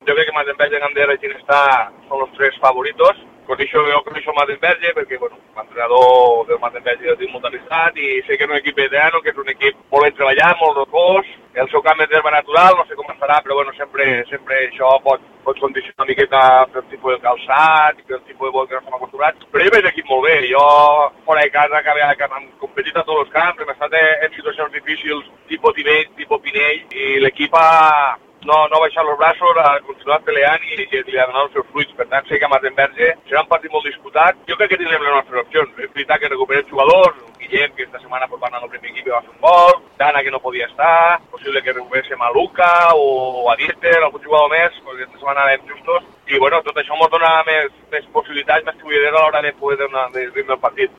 yo crec que Matenberge, Gandera i Ginestar són els tres favoritos. Jo coneixo Matenberge perquè, bueno, l'entrenador del Matenberge el tinc molt amistat i sé que és un equip veterano, que és un equip molt ben treballat, molt rocós. El seu camp és d'herba natural, no sé com estarà, però bueno, sempre això pot condicionar una miqueta pel tipus de calçat i pel tipus de vol que no estem acostumats. Però jo veig l'equip molt bé. Jo, fora de casa, que hem competit a tots els camps, hem estat en situacions difícils, tipus Tibet, tipus Pinell, i l'equip no ha baixat els braços, ha continuat peleant i li ha donat els seus fruits. Per tant, sé que a Matenberge serà un partit molt disputat. Jo crec que tindrem les nostres opcions. És veritat que recuperem jugadors, Guillem, que esta setmana va anar al primer equip i va fer un gol, Dana, que no podia estar, possible que recuperéssim a Luca o a Dieter, algun jugador més, perquè esta setmana anem justos. I bueno, tot això ens dona més possibilitats, més fluidesa a l'hora de poder donar el ritme del partit.